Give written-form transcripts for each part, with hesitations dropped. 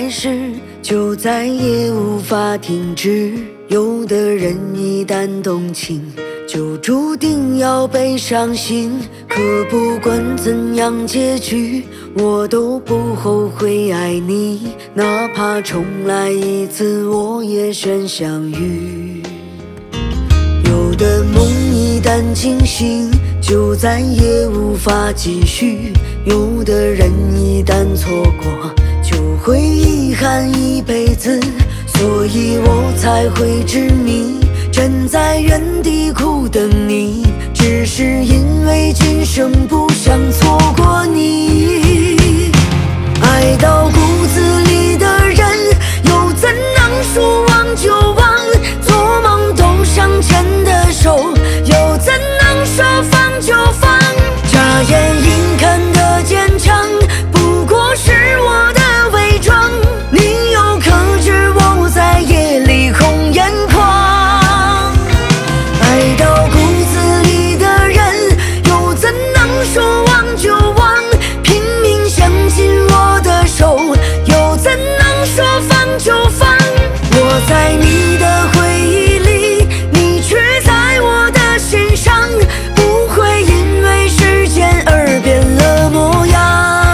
开始，就再也无法停止。有的人一旦动情，就注定要被伤心。可不管怎样结局，我都不后悔爱你，哪怕重来一次，我也选相遇。有的梦一旦惊醒，就再也无法继续。有的人一旦错过，就会遗憾一辈子。所以我才会执迷，站在原地苦等你，只是因为今生不想错过你。爱到骨子里的人，又怎能说忘就忘？做梦都想牵的手，又怎能说放就放？眨眼应看的坚强，不过是我的伪装。你又可知我在夜里红眼眶？爱到骨子里的人，又怎能说忘就忘？拼命想紧我的手，又怎能说放就放？我在你的回忆里，你却在我的心上，不会因为时间而变了模样。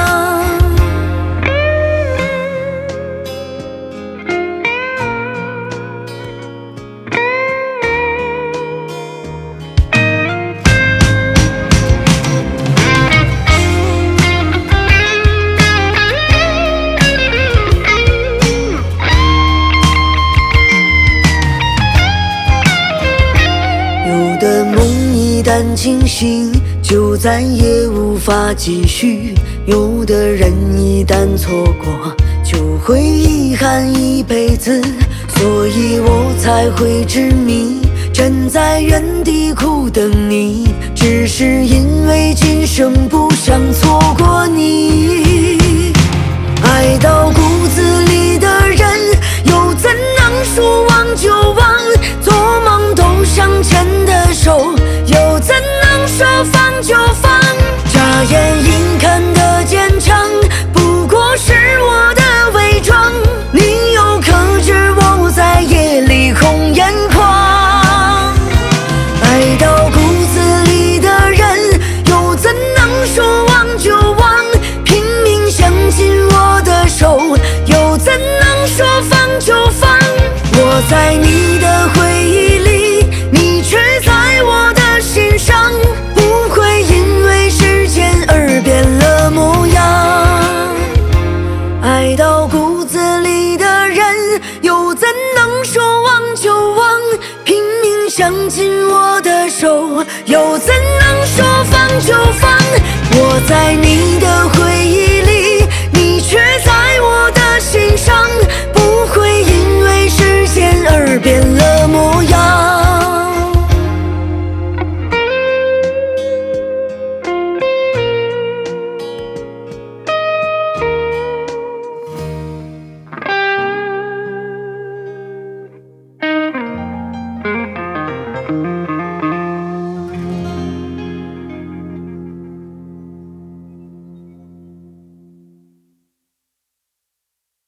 有的梦一旦惊醒，就再也无法继续。有的人一旦错过，就会遗憾一辈子。所以我才会执迷，站在原地苦等你，只是因为今生不想错过你。爱到骨子里的人，又怎能说忘就忘？做梦都想牵的手，又怎能说放就放？眨眼应看的坚强，不过是我的伪装。你又可知我在夜里红眼眶？爱到骨子里的人，又怎能说忘就忘？拼命想紧我的手，又怎能说放就放？我在你的回忆里，你却在我的心上，不会因为时间而变了模样。爱到骨子里的人，又怎能说忘就忘？拼命想紧我的手，又怎能说放就放？我在你的回忆里，你却在我的心上。